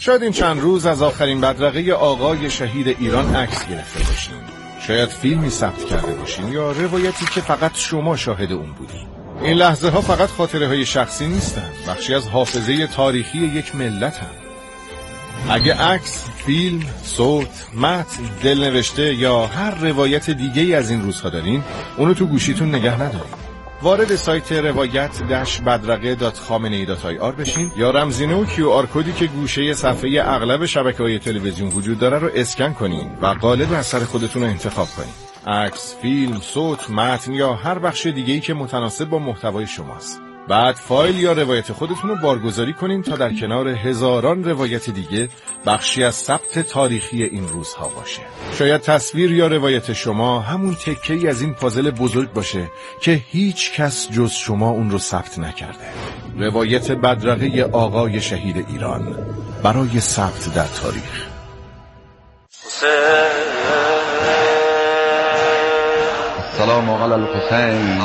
شاید این چند روز از آخرین بدرقه آقای شهید ایران عکس گرفته باشین. شاید فیلمی ثبت کرده باشین یا روایتی که فقط شما شاهد اون بودین. این لحظه ها فقط خاطره های شخصی نیستن، بخشی از حافظه تاریخی یک ملت هم. اگه عکس، فیلم، صوت، متن، دلنوشته یا هر روایت دیگه از این روزها دارین، اونو تو گوشیتون نگه ندارین. وارد سایت روایت-بدرقه.khamenei.ir بشین یا رمزینه و QR کدی که گوشه صفحه اغلب شبکه‌های تلویزیون وجود داره رو اسکن کنین و قالب اثر خودتون رو انتخاب کنین. عکس، فیلم، صوت، متن یا هر بخش دیگه‌ای که متناسب با محتوای شماست. بعد فایل یا روایت خودتون رو بارگذاری کنین تا در کنار هزاران روایت دیگه بخشی از ثبت تاریخی این روزها باشه. شاید تصویر یا روایت شما همون تکه‌ای از این پازل بزرگ باشه که هیچ کس جز شما اون رو ثبت نکرده. روایت بدرقه آقای شهید ایران برای ثبت در تاریخ. سلام علی الحسین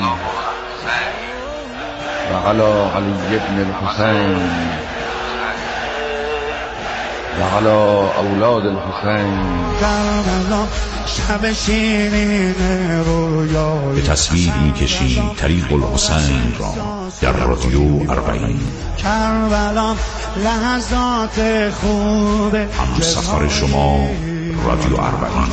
و علی علی ابن الحسین و علی اولاد الحسین. به تصویر می‌کشیم طریق الحسین را در رادیو اربعین. هم سفر شما رادیو اربعین.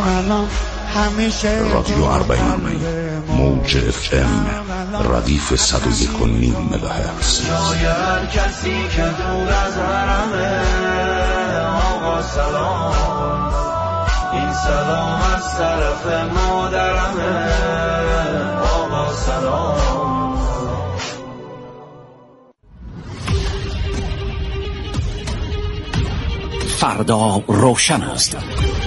رادیو اربعین موج FM ردیف 101.9 مگاهرتز. هر کسی که دور از حرمه آقا سلام، این سلام از طرف مادرمه آقا سلام. فردا روشن است.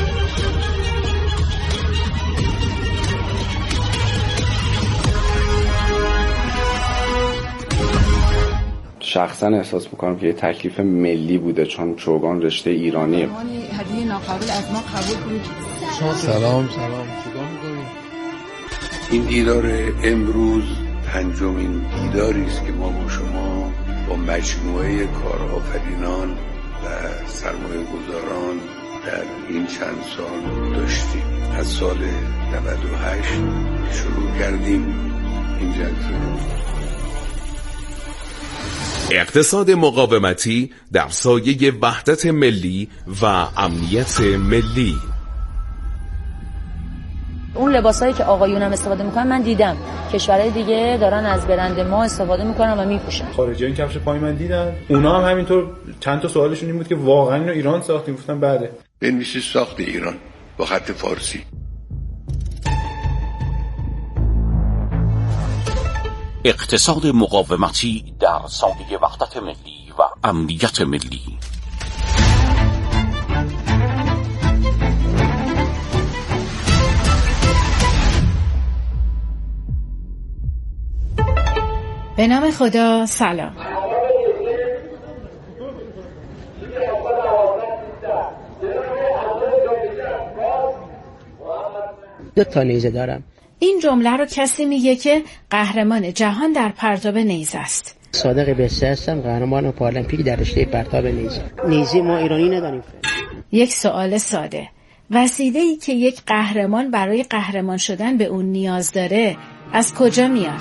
شخصا احساس میکنم که یه تکلیف ملی بوده، چون چوگان رشته ایرانیه. هدیه ناقابل از ما قبول کنید. سلام. این دیدار امروز پنجمین دیداری است که ما با شما با مجموعه کارآفرینان و سرمایه‌گذاران در این چند سال داشتیم. از سال 98 شروع کردیم این جلسه. اقتصاد مقاومتی در سایه وحدت ملی و امنیت ملی. اون لباسایی که آقایونم استفاده میکنن من دیدم کشورهای دیگه دارن از برند ما استفاده میکنن و میپوشن. خارجیان کفش پای من دیدن، اونا هم همینطور. چند تا سوالشون این بود که واقعا اینو ایران ساختیم؟ گفتم بله. بنویسید ساخت ایران با خط فارسی. اقتصاد مقاومتی در سایه وحدت ملی و امنیت ملی. به نام خدا. سلام. دو تا نیزه دارم. این جمله رو کسی میگه که قهرمان جهان در پرتاب نیزه است. صادق بسته هستم، قهرمان پارالمپیک در رشته پرتاب نیزه ما ایرانی نداریم. یک سوال ساده. وسیله‌ای که یک قهرمان برای قهرمان شدن به اون نیاز داره از کجا میاد؟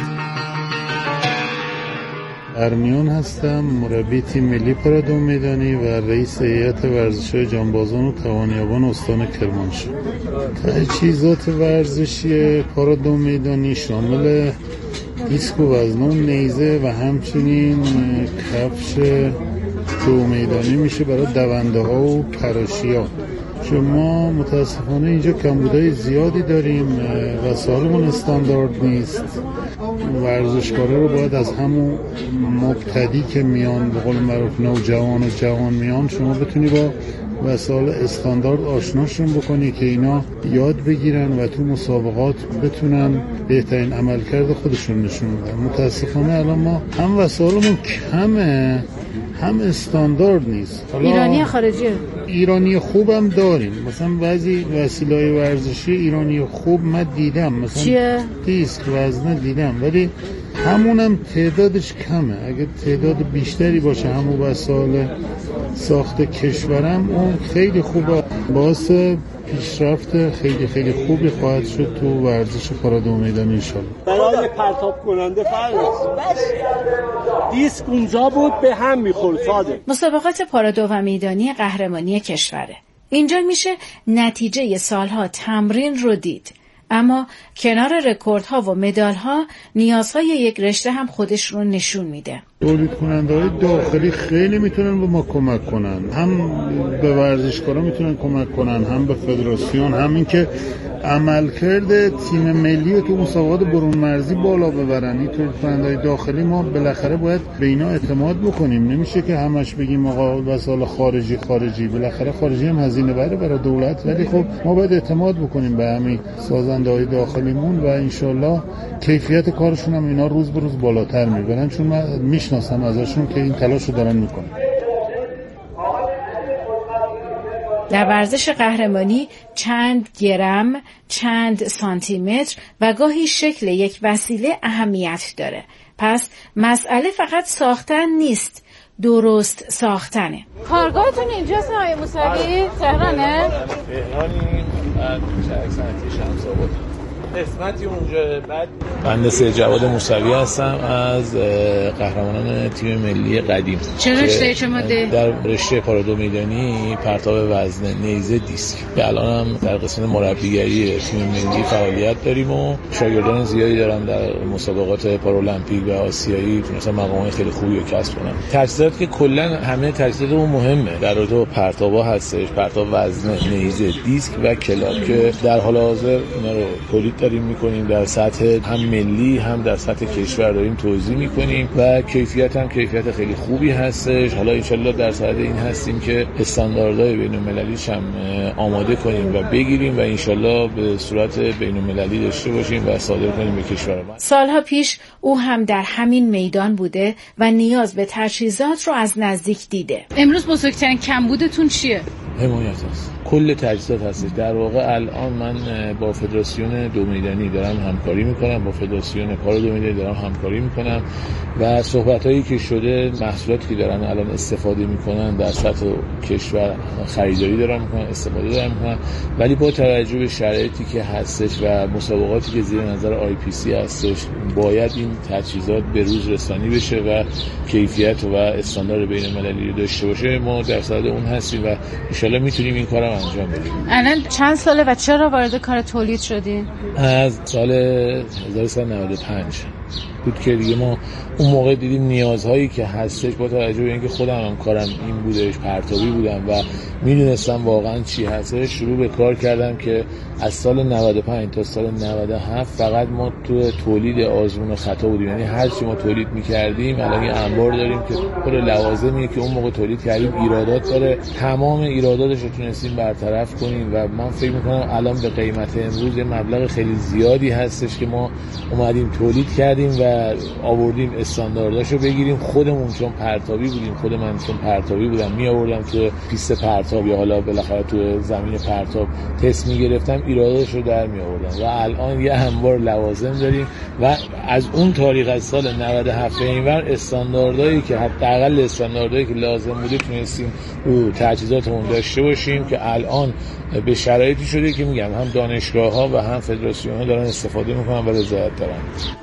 ارمیون هستم، مربی تیم ملی پارادو میدانی و رئیس هیئت ورزش‌های جانبازان و توانیابان استان کرمانشاه. تجهیزات ورزشی پارادو میدانی شامل دیسک و وزنون، نیزه و همچنین کفش دو میدانی میشه برای دونده ها و پراشیا. شما متاسفانه اینجا کمبودهای زیادی داریم، وسایلمون استاندارد نیست. ورزشکارا رو باید از همون مبتدی که میان به قول معروف نوجوان و جوان میان، شما بتونی با وسایل استاندارد آشناشون بکنی که اینا یاد بگیرن و تو مسابقات بتونن بهترین عملکرد خودشون نشون بدن. متاسفانه الان ما هم وسایلمون کمه هم استاندارد نیست. ایرانی خارجی؟ ایرانی خوبم داریم، مثلا بعضی وسیله‌های ورزشی ایرانی خوب من دیدم، مثلا چیه؟ دیسک وزنه دیدم، ولی همونم تعدادش کمه. اگه تعداد بیشتری باشه همون وسایل ساخت کشورم اون خیلی خوبه، باعث پیشرفت خیلی خیلی خوبی خواهد شد تو ورزش پارادو میدانی انشالله. برای پرتاب کننده دیسک اونجا بود به هم میخورد. ساده مسابقات پارادو و میدانی قهرمانی کشوره. اینجا میشه نتیجه سالها تمرین رو دید. اما کنار رکوردها و مدالها نیازهای یک رشته هم خودش رو نشون میده. تولید کننده‌های داخلی خیلی میتونن به ما کمک کنن، هم به ورزشکارا میتونن کمک کنن، هم به فدراسیون، هم این که عملکرد تیم ملی رو تو مسابقات برون مرزی بالا ببرن. این تولید کننده‌های داخلی ما بالاخره باید به اینا اعتماد بکنیم. نمیشه که همش بگیم آقا وسایل خارجی، بالاخره خارجی هم هزینه بره برای دولت، ولی خب ما باید اعتماد بکنیم به همین سازنده‌های داخلیمون و انشالله کیفیت کارشون هم اینا روز به روز بالاتر میبرن، چون من میشناسم ازشون که این تلاشو دارن میکنن. در ورزش قهرمانی چند گرم، چند سانتی متر و گاهی شکل یک وسیله اهمیت داره. پس مسئله فقط ساختن نیست، درست ساختنه. کارگاهتون اینجاست آقای موسوی؟ تهرانه؟ تهرانی، شهر صنعتی شمس‌آباد. قسمتی اونجا. بعد بنده سید جواد موسوی هستم از قهرمانان تیم ملی قدیم. چه رشته چه ماده؟ در رشته پارادو میدانی، پرتاب وزنه، نیزه، دیسک. به الان هم در قسمت مربیگری تیم ملی فعالیت داریم و شاگردان زیادی دارم در مسابقات پارالمپیک و آسیایی مثلا مقامات خیلی خوبی رو کسب کنن. تجهیزات که کلا همه تجهیزات اون مهمه. در رابطه با پرتابا هستش، پرتاب وزنه، نیزه، دیسک و کلاب که در حال حاضر اینا رو تولید داریم میکنیم، در سطح هم ملی هم در سطح کشور داریم توزیع میکنیم و کیفیت هم کیفیت خیلی خوبی هستش. حالا انشالله در صدد این هستیم که استانداردهای بین‌المللیش هم آماده کنیم و بگیریم و انشالله به صورت بین‌المللی داشته باشیم و صادر کنیم به کشور ما. سالها پیش او هم در همین میدان بوده و نیاز به تجهیزات رو از نزدیک دیده. امروز بزرگترین کمبودتون چیه؟ حمایت هست. کل تجهیزات هستش. در واقع الان من با فدراسیون دو میدانی دارم همکاری میکنم، با فدراسیون پارادو میدانی دارم همکاری میکنم و صحبتایی که شده، محصولاتی که دارن الان استفاده میکنن در سطح کشور خریداری دارن میکنن، استفاده دارن میکنن، ولی با توجه به شرایطی که هستش و مسابقاتی که زیر نظر IPC هستش باید این تجهیزات به روز رسانی بشه و کیفیت و استاندارد بین‌المللی رو داشته باشه. ما در صدد اون هستیم و ان میتونیم این کارو انجام بدیم. الان چند ساله و چرا وارد کار تولید شدین؟ از سال 1395 بود که دیگه ما اون موقع دیدیم نیازهایی که هستش، با توجه به اینکه خودم هم کارم این بودش، پرتابی بودم و میدونستم واقعا چی هستش، شروع به کار کردم که از سال 95 تا سال 97 فقط ما تو تولید آزمون و خطا بودیم. یعنی هر چی ما تولید می‌کردیم الان یه انبار داریم که پر لوازمیه که اون موقع تولید کردیم ایرادات داره، تمام ایراداتش رو تونستیم برطرف کنیم و من فکر می‌کنم الان به قیمت امروز یه مبلغ خیلی زیادی هستش که ما اومدیم تولید کردیم و آوردیم استاندارداشو بگیریم. خودمون چون پرتابی بودیم، خود من چون پرتابی بودم می آوردم تو پیست پرتاب یا حالا بالاخره تو زمین پرتاب تست می گرفتم، ایراداشو در می آوردم و الان یه انبار لوازم داریم و از اون تاریخ از سال 97 اینور استانداردهایی که حداقل استانداردهایی که لازم بوده تونستیم رو تجهیزاتمون داشته باشیم که الان به شرایطی شده که میگم هم دانشگاه‌ها و هم فدراسیون‌ها دارن استفاده میکنن و رضایت دارن.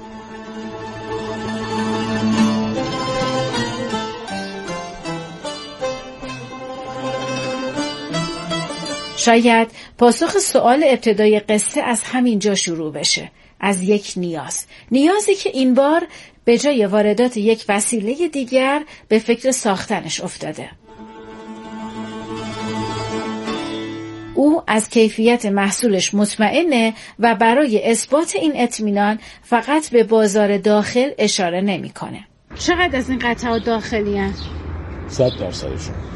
شاید پاسخ سوال ابتدای قصه از همین جا شروع بشه، از یک نیازی که این بار به جای واردات یک وسیله دیگر به فکر ساختنش افتاده. او از کیفیت محصولش مطمئنه و برای اثبات این اطمینان فقط به بازار داخل اشاره نمیکنه. چقدر از این قطعات داخلی هست؟ 100%شون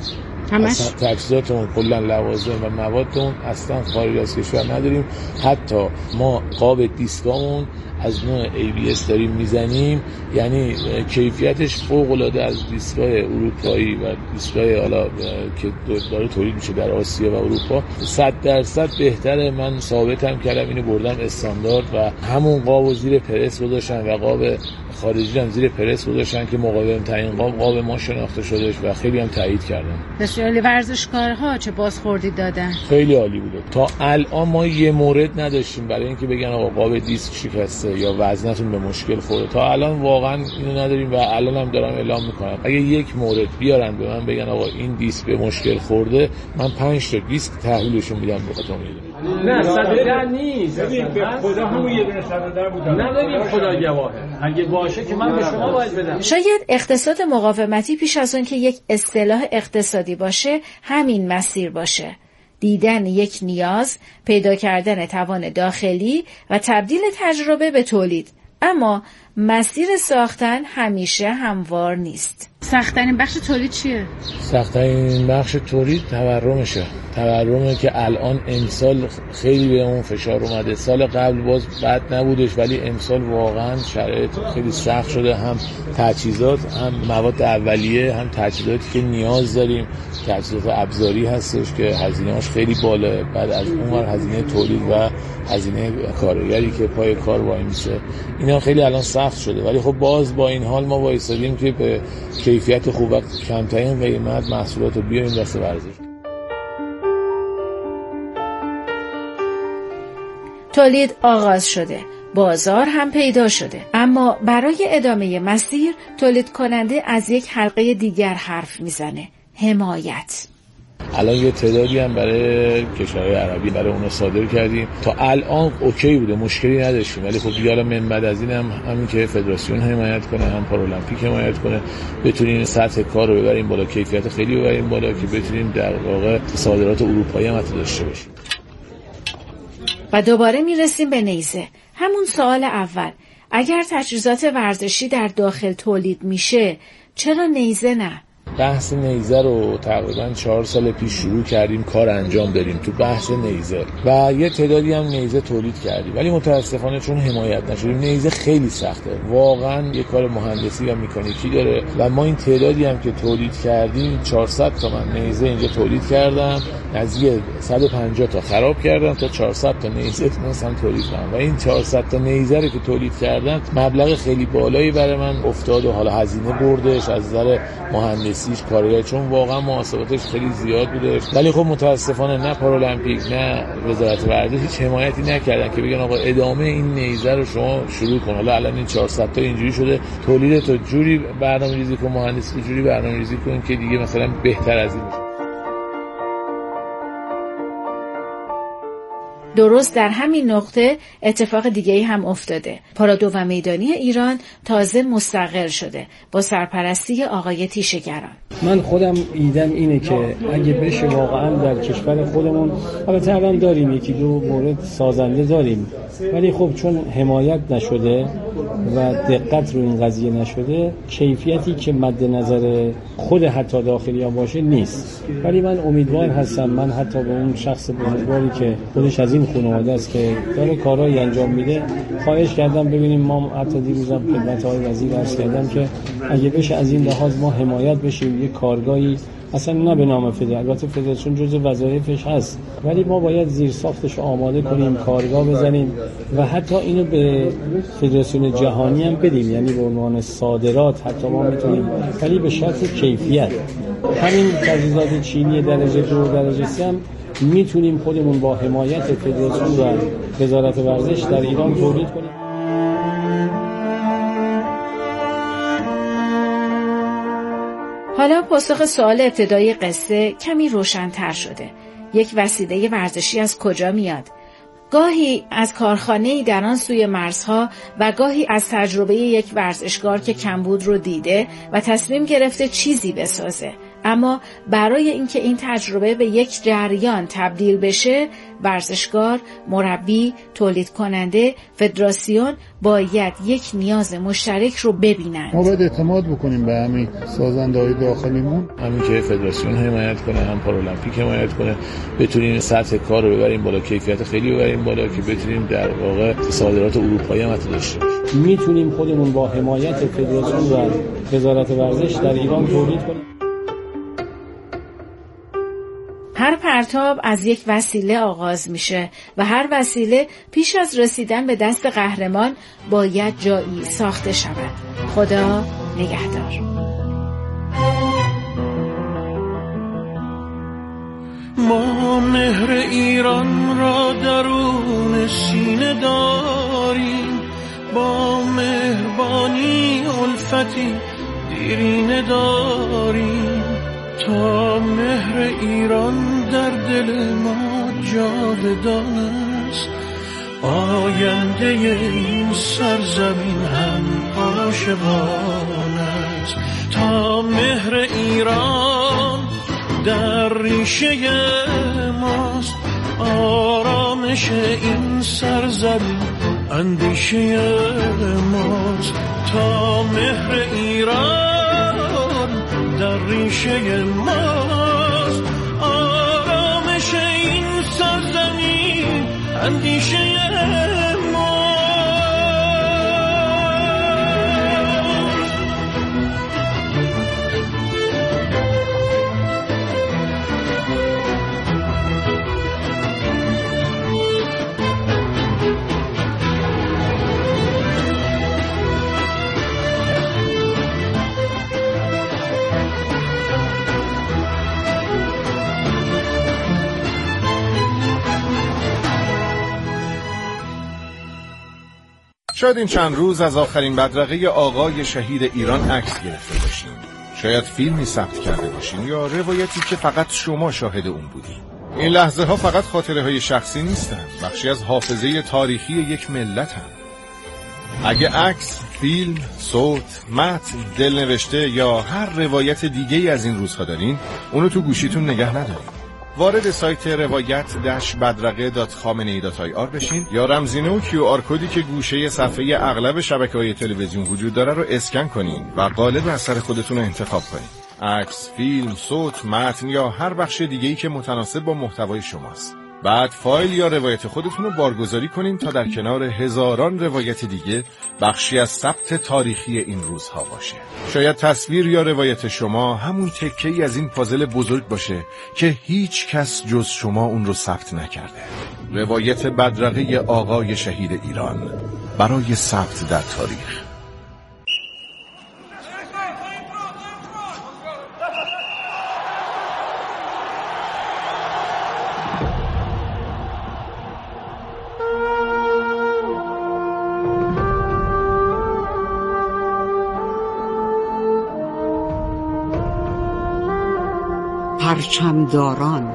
همش تجهیزاتمون کلا لوازم و موادمون اصلا خارج از کشور نداریم. حتی ما قاب دیسکامون از نوع ABS داریم میزنیم، یعنی کیفیتش فوق العاده از دیسکای اروپایی و دیسکای حالا که داره تولید میشه در آسیا و اروپا 100% بهتره. من ثابتم کردم، اینو بردم استاندارد و همون قابو زیر پرس گذاشتن و قاب خارجی هم زیر پرس گذاشتن که مقاوم ترین قاب ما شناخته شدهش و خیلی هم تایید کردن. بسیاری ورزشکارها چه بازخوردی دادن؟ خیلی عالی بوده. تا الان ما یه مورد نداشتیم برای اینکه بگن آقا قاب دیسک شکسته یا وزنتون به مشکل خورده. تا الان واقعا اینو نداریم و الان هم دارم اعلام میکنم اگه یک مورد بیارن به من بگن آقا این دیسک به مشکل خورده، من 5 تا دیسک تحویلشون میدم به خاطر نه 110 نیست. ببین به خدا همون یه دونه 110 بود. نداریم خدا گواهه. اگه باشه که من به شما باید بدم. شاید اقتصاد مقاومتی پیش از اون که یک اصطلاح اقتصادی باشه همین مسیر باشه. دیدن یک نیاز، پیدا کردن توان داخلی و تبدیل تجربه به تولید. اما مسیر ساختن همیشه هموار نیست. سخت‌ترین بخش تولید چیه؟ سخت‌ترین بخش تولید تورمه که الان امسال خیلی به اون فشار اومده. سال قبل باز بد نبودش ولی امسال واقعا شرایط خیلی سخت شده، هم تجهیزات، هم مواد اولیه، هم تجهیزاتی که نیاز داریم. تجهیزات ابزاری هستش که هزینه‌اش خیلی بالاه، بعد از اونور هزینه تولید و هزینه کارگری که پای کار وای میسه. اینا خیلی الان سخت شده ولی خب باز با این حال ما وایسادیم که به کیفیت خوب و کمترین قیمت محصولات رو بیاریم دست ورزش. تولید آغاز شده، بازار هم پیدا شده، اما برای ادامه مسیر تولید کننده از یک حلقه دیگر حرف میزنه: حمایت. الان یه تعدادی هم برای کشورهای عربی برای اونا صادر کردیم. تا الان اوکی بوده، مشکلی نداشتیم، ولی خب دیگه من بعد از این هم همین که فدراسیون حمایت کنه، هم پارالمپیک حمایت کنه، بتونیم سطح کار رو ببریم بالا، کیفیت خیلی ببریم بالا که بتونیم در واقع صادرات اروپایی هم داشته باشیم. و دوباره میرسیم به نیزه. همون سوال اول، اگر تجهیزات ورزشی در داخل تولید میشه چرا نیزه نه؟ بحث نیزه رو تقریبا 4 سال پیش شروع کردیم کار انجام دادیم تو بحث نیزه و یه تعدادی هم نیزه تولید کردیم ولی متاسفانه چون حمایت نشدیم. نیزه خیلی سخته، واقعا یه کار مهندسی و مکانیکی داره و ما این تعدادی هم که تولید کردیم 400 تا من نیزه اینجا تولید کردم، نزدیک 150 تا خراب کردم تا 400 تا نیزه تونستم تولید کنم و این 400 تا نیزه رو که تولید کردم مبلغ خیلی بالایی برای من افتاد و حالا هزینه بردش از نظر مهندسی کاریه، چون واقعا محاسباتش خیلی زیاد بوده. ولی خب متاسفانه نه پارالمپیک نه وزارت ورزش هیچ حمایتی نکردن که بگن آقا ادامه این نیزه رو شما شروع کن. حالا الان این 400 تا اینجوری شده، تولید تو جوری برنامه‌ریزی کن، مهندسی جوری برنامه‌ریزی کن که دیگه مثلا بهتر از این بشه. درست در همین نقطه اتفاق دیگه‌ای هم افتاده. پارادو و میدانی ایران تازه مستقل شده با سرپرستی آقای تیشه‌گران. من خودم ایدم اینه که اگه بشه واقعا در کشور خودمون، البته الان داریم یکی دو مورد سازنده داریم ولی خب چون حمایت نشده و دقت رو این قضیه نشده، کیفیتی که مد نظر خود حتی داخلی ها باشه نیست. ولی من امیدوار هستم، من حتی به اون شخص بزرگواری که خودش از این خانواده است که داره کارهایی انجام میده خواهش کردم ببینیم، ما حتی دیروزم خدمت آقای وزیر عرض کردم که اگه بشه از این لحاظ ما حمایت بشیم، یک کارگاهی اصلا نه به نام البته فدراسیون جزء وظایفش هست ولی ما باید زیر ساختش آماده کنیم، کارگاه بزنیم و حتی اینو به فدراسیون جهانی هم بدیم، یعنی به عنوان صادرات حتی ما میتونیم، ولی به شرط کیفیت. همین تجهیزات چینی درجه 2 درجه 3 هم میتونیم خودمون با حمایت فدراسیون و وزارت ورزش در ایران تولید کنیم. حالا پاسخ سوال ابتدایی قصه کمی روشن‌تر شده. یک وسیله ورزشی از کجا میاد؟ گاهی از کارخانه‌ای در آن سوی مرزها و گاهی از تجربه یک ورزشکار که کمبود رو دیده و تصمیم گرفته چیزی بسازه. اما برای اینکه این تجربه به یک جریان تبدیل بشه، ورزشکار، مربی، تولید کننده، فدراسیون باید یک نیاز مشترک رو ببینند. ما باید اعتماد بکنیم به همین سازنده‌های داخلیمون، همین که فدراسیون حمایت کنه، هم پارالمپیک حمایت کنه، بتونیم سطح کار رو ببریم بالا، کیفیت خیلی ببریم بالا که بتونیم در واقع صادرات اروپایی هم داشته باشیم. میتونیم خودمون با حمایت فدراسیون و وزارت ورزش در ایران تولید کنیم. هر پرتاب از یک وسیله آغاز میشه و هر وسیله پیش از رسیدن به دست قهرمان باید جایی ساخته شود. خدا نگهدار. ما مهر ایران را درون سینه داریم، با مهربانی الفتی دیرینه داریم، تا مهر ایران در دل ما جاودان است، آینده این سرزمین هم عاشقان است. تا مهر ایران در ریشه ماست، آرامش این سرزمین اندیشه ماست. تا مهر ایران در ریشه ماست، آرامش این سرزمین اندیشه ماست. شاید این چند روز از آخرین بدرقه آقای شهید ایران عکس گرفته باشین. شاید فیلمی ثبت کرده باشین یا روایتی که فقط شما شاهد اون بودین. این لحظه ها فقط خاطره های شخصی نیستن، بخشی از حافظه تاریخی یک ملت هم. اگه عکس، فیلم، صوت، متن، دلنوشته یا هر روایت دیگه از این روزها دارین، اونو تو گوشیتون نگه ندارین. وارد سایت روایت-بدرقه.خامنه‌ای.ir بشین یا رمزینه و QR کدی که گوشه صفحه اغلب شبکه‌های تلویزیون وجود داره رو اسکن کنین و قالب اثر خودتون رو انتخاب کنین. عکس، فیلم، صوت، متن یا هر بخش دیگه‌ای که متناسب با محتوای شماست. بعد فایل یا روایت خودتون رو بارگذاری کنین تا در کنار هزاران روایت دیگه بخشی از ثبت تاریخی این روزها باشه. شاید تصویر یا روایت شما همون تکه‌ای از این پازل بزرگ باشه که هیچ کس جز شما اون رو ثبت نکرده. روایت بدرقه آقای شهید ایران برای ثبت در تاریخ. پرچمداران.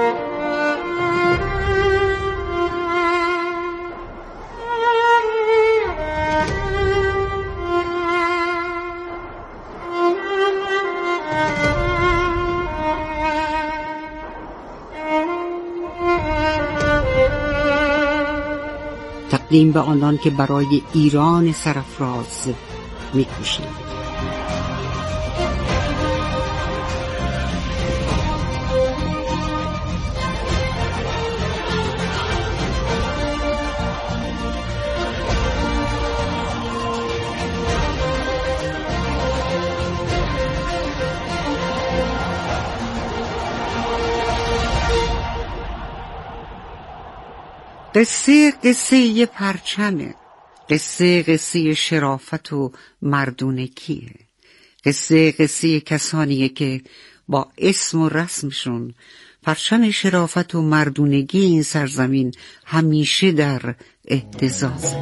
تقدیم به آنان که برای ایران سرافراز می‌کوشند. قصه پرچمه، قصه شرافت و مردونگیه، قصه کسانیه که با اسم و رسمشون پرچم شرافت و مردونگی این سرزمین همیشه در اهتزازه.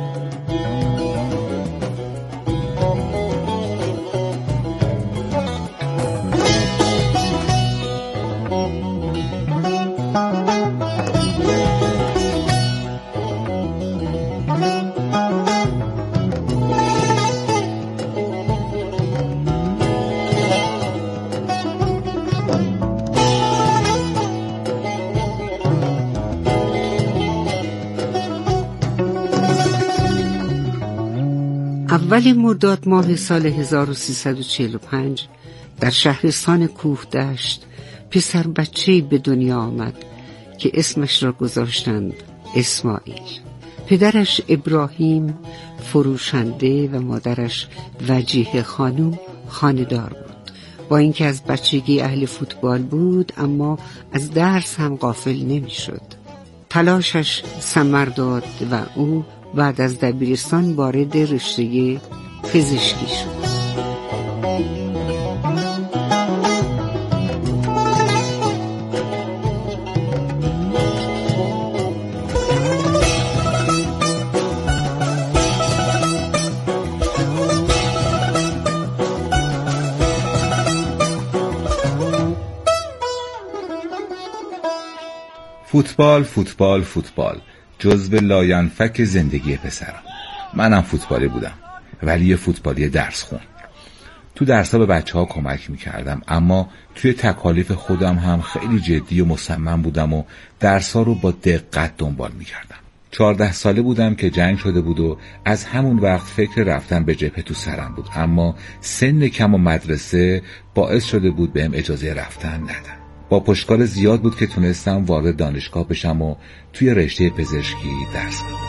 اول مرداد ماه سال 1345 در شهرستان کوهدشت پسر بچه‌ای به دنیا آمد که اسمش را گذاشتند اسماعیل. پدرش ابراهیم فروشنده و مادرش وجیه خانم خانه‌دار بود. با اینکه از بچگی اهل فوتبال بود اما از درس هم غافل نمی‌شد. تلاشش ثمر داد و او بعد از دبیرستان وارد رشته پزشکی شد. فوتبال فوتبال فوتبال جزو لاینفک زندگی پسرم. منم فوتبالی بودم ولی یه فوتبالی درس خون. تو درس‌ها به بچه‌ها کمک می‌کردم اما توی تکالیف خودم هم خیلی جدی و مصمم بودم و درس‌ها رو با دقت دنبال می‌کردم. 14 ساله بودم که جنگ شده بود و از همون وقت فکر رفتن به جبهه تو سرم بود اما سن کم و مدرسه باعث شده بود بهم اجازه رفتن ندن. با پشتکار زیاد بود که تونستم وارد دانشگاه بشم و توی رشته پزشکی درس بدم.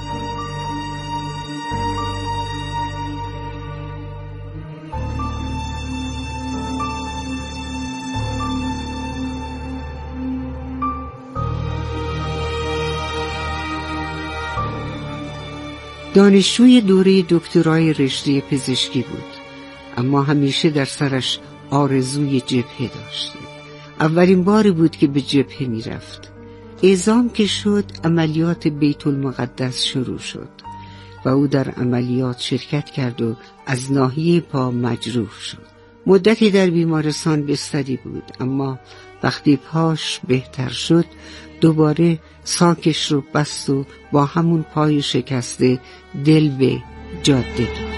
دانشجوی دوره دکترای رشته پزشکی بود اما همیشه در سرش آرزوی جبهه داشت. اولین باری بود که به جبهه می رفت. اعزام که شد عملیات بیت المقدس شروع شد و او در عملیات شرکت کرد و از ناحیه پا مجروح شد. مدتی در بیمارستان بستری بود اما وقتی پاش بهتر شد دوباره ساکش رو بست و با همون پای شکسته دل به جاده داد.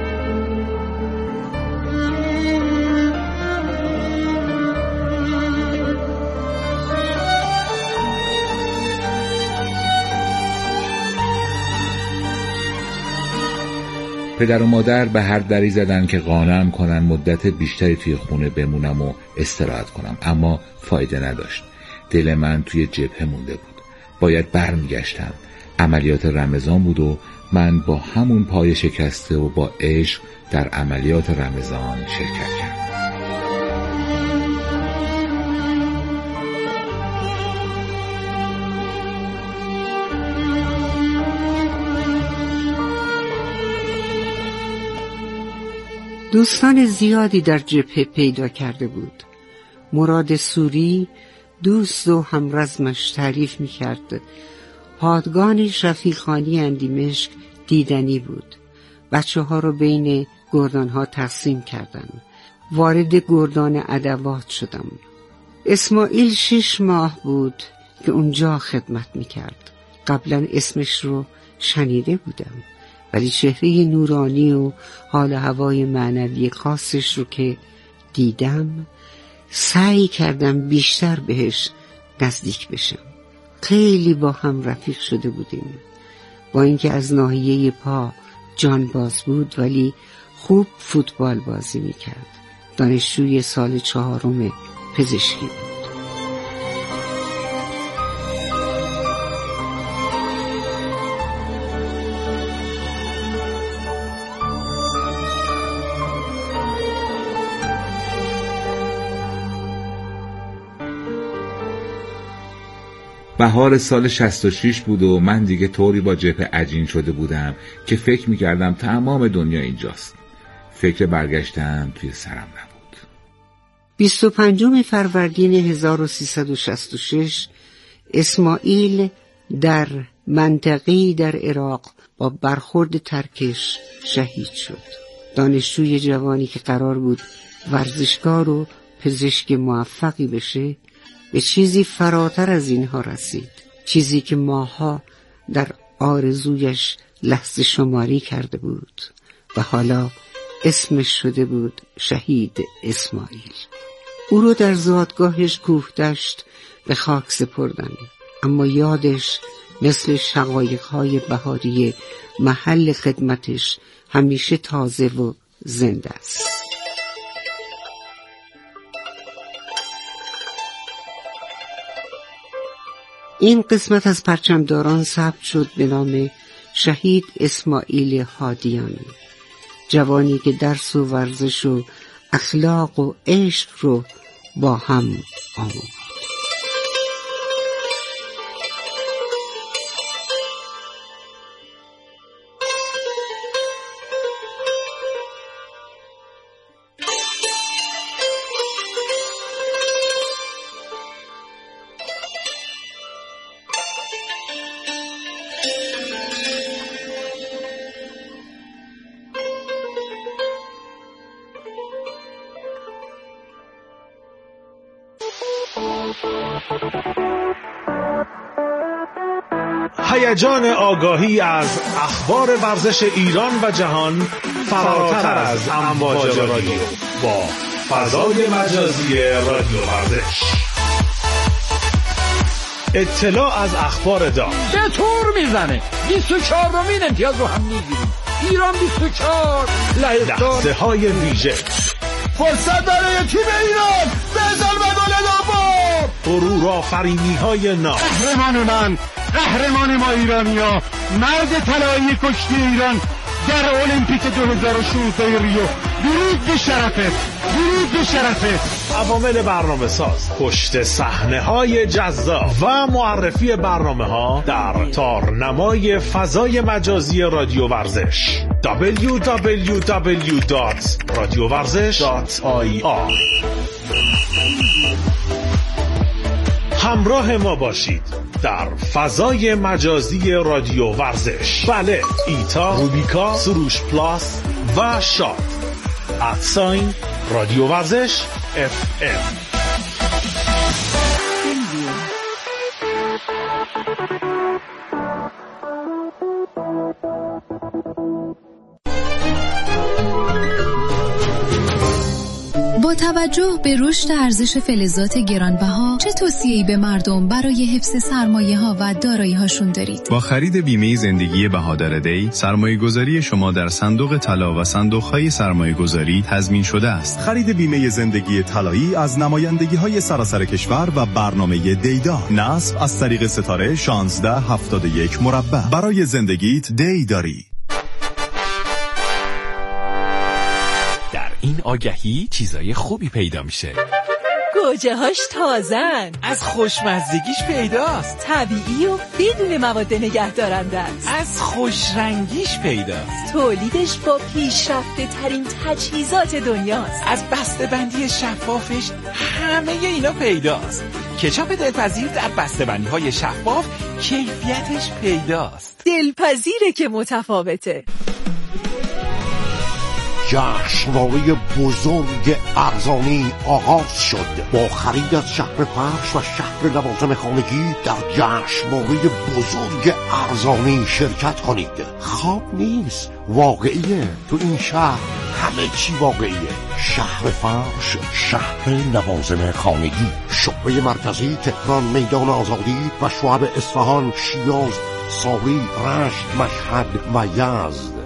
پدر و مادر به هر دری زدن که قانعم کنن مدت بیشتری توی خونه بمونم و استراحت کنم اما فایده نداشت. دل من توی جبهه مونده بود. باید برمیگشتم. عملیات رمضان بود و من با همون پای شکسته و با عشق در عملیات رمضان شرکت کردم. دوستان زیادی در جبهه پیدا کرده بود. مراد سوری دوست و همرزمش تعریف می‌کرد. پادگان شفیخانی اندیمشک دیدنی بود. بچه‌ها رو بین گردان‌ها تقسیم کردن. وارد گردان ادوات شدم. اسماعیل 6 ماه بود که اونجا خدمت می‌کرد. قبلا اسمش رو شنیده بودم ولی چهره نورانی و حال هوای معنوی خاصش رو که دیدم سعی کردم بیشتر بهش نزدیک بشم. خیلی با هم رفیق شده بودیم. با اینکه از ناحیه پا جانباز بود ولی خوب فوتبال بازی میکرد. دانشجوی سال 4 پزشکی بود. بهار سال 66 بود و من دیگه طوری با جبهه عجین شده بودم که فکر میکردم تمام دنیا اینجاست. فکر برگشتن توی سرم نبود. 25 فروردین 1366 اسماعیل در منطقه‌ای در عراق با برخورد ترکش شهید شد. دانشجوی جوانی که قرار بود ورزشکار و پزشک موفقی بشه به چیزی فراتر از اینها رسید. چیزی که ماها در آرزویش لحظه شماری کرده بود و حالا اسمش شده بود شهید اسماعیل. او رو در زادگاهش کوهدشت به خاک سپردن اما یادش مثل شقایق‌های بهاری محل خدمتش همیشه تازه و زنده است. این قسمت از پرچمداران ثبت شد به نام شهید اسماعیل هادیانی، جوانی که درس و ورزش و اخلاق و عشق رو با هم آموخت. هیجان آگاهی از اخبار ورزش ایران و جهان فراتر از امواج رادیو با فضای مجازی رادیو ورزش. اطلاع از اخبار دام به تور میزنه. 24مین امتیاز رو هم میگیریم. ایران 24 لحظه های ویژه فرصت برای تیم ایران بزن و گل دوم. غرور آفرینی های نام قهرمان من، قهرمان ما ایرانیا، مرد طلایی کشتی ایران در المپیک 2016 ریو. درود به شرفت، درود به شرفت. عوامل برنامه ساز، پشت صحنه های جذاب و معرفی برنامه ها در تارنمای فضای مجازی رادیو ورزش www.radiovarzesh.ir. همراه ما باشید در فضای مجازی رادیو ورزش. بله، ایتا، روبیکا، سروش پلاس و شاد. @ رادیو ورزش FM. با توجه به رشد ارزش فلزات گرانبها، چه توصیه‌ای به مردم برای حفظ سرمایه‌ها و دارایی‌هاشون دارید؟ با خرید بیمه زندگی بهادر دی، سرمایه‌گذاری شما در صندوق طلا و صندوق‌های سرمایه‌گذاری تضمین شده است. خرید بیمه زندگی طلایی از نمایندگی‌های سراسر کشور و برنامه دیدار. نصب از طریق ستاره 1671 مربع. برای زندگیت دی داری. این آگهی چیزای خوبی پیدا میشه. گوجه هاش تازن، از خوشمزدگیش پیداست، طبیعی و بدون مواد نگهدارنده است، از خوشرنگیش پیداست، تولیدش با پیشرفته ترین تجهیزات دنیاست، از بسته‌بندی شفافش همه اینا پیداست. کچاپ دلپذیر در بسته‌بندی های شفاف کیفیتش پیداست. دلپذیره که متفاوته. جشنواره بزرگ ارزانی آغاز شد. با خرید از شهر فرش و شهر لوازم خانگی در جشنواره بزرگ ارزانی شرکت کنید. خواب نیست، واقعیه. تو این شهر همه چی واقعیه. شهر فرش، شهر لوازم خانگی، شعبه مرکزی تهران، میدان آزادی و شعب اصفهان، شیراز، ساری، رشت، مشهد و یزد.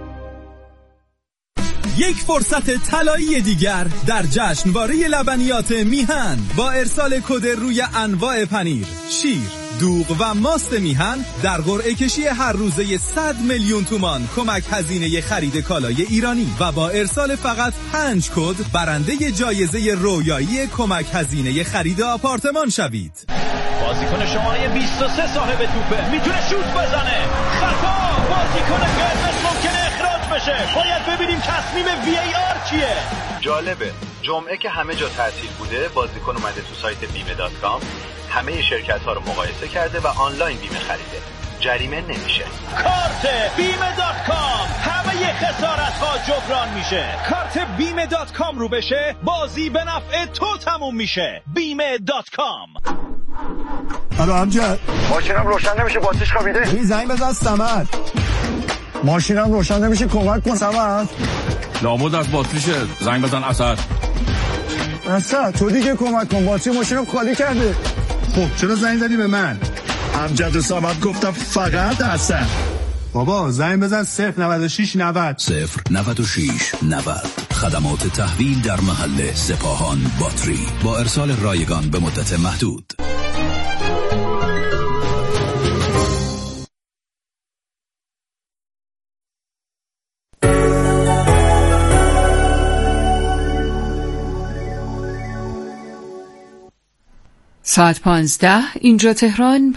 یک فرصت طلایی دیگر در جشنواره لبنیات میهن با ارسال کد روی انواع پنیر، شیر، دوغ و ماست میهن در قرعه کشی هر روزه 100 میلیون تومان کمک هزینه خرید کالای ایرانی و با ارسال فقط 5 کد برنده جایزه رویایی کمک هزینه خرید آپارتمان شوید. بازیکن شماره 23 صاحب توپه، میتونه شوت بزنه. خطا، بازیکن قرمز ممکنه اخراج بشه. باید ببینیم تصمیم VAR چیه. جالبه، جمعه که همه جا تعطیل بوده، بازیکن اومده تو سایت بیمه.com، همه شرکت‌ها رو مقایسه کرده و آنلاین بیمه خریده. جریمه نمیشه. کارت بیمه.com، همه خسارت‌ها جبران میشه. کارت بیمه.com رو بشه، بازی به نفع تو تموم میشه. بیمه.com. الو امجد، ماشینم روشن نمیشه، باتریش خوابیده. این زنگ بزن سمد. ماشینم روشن نمیشه، کمک کن سمد. لابد از باتریشه، زنگ بزن اسد. اسد تو دیگه کمک کن، باتری ماشینم خالی کرده. خب چرا زنگ زدی به من؟ امجد و سامم گفتم فقط حسن. بابا زنگ بزن 096 90 096 90. خدمات تحویل در محل سپاهان باتری با ارسال رایگان به مدت محدود. ساعت 15 اینجا تهران.